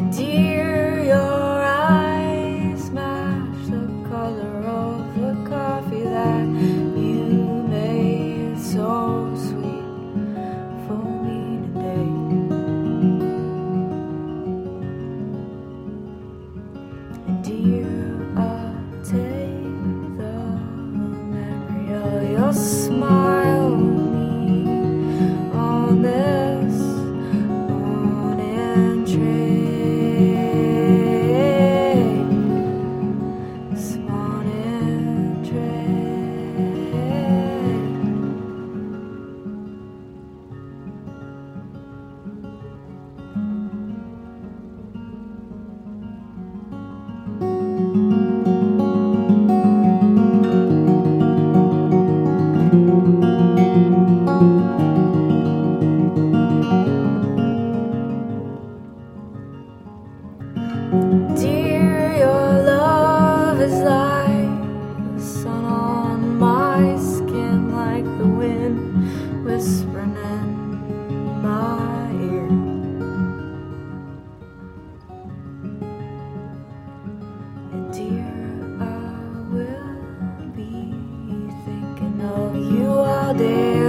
Dear, your eyes match the color of the coffee that you made so sweet for me today. Dear, I'll take the memory of your smile with me on this morning train. This morning train. Dear, your love is like the sun on my skin, like the wind whispering in my ear. And dear, I will be thinking of you all day.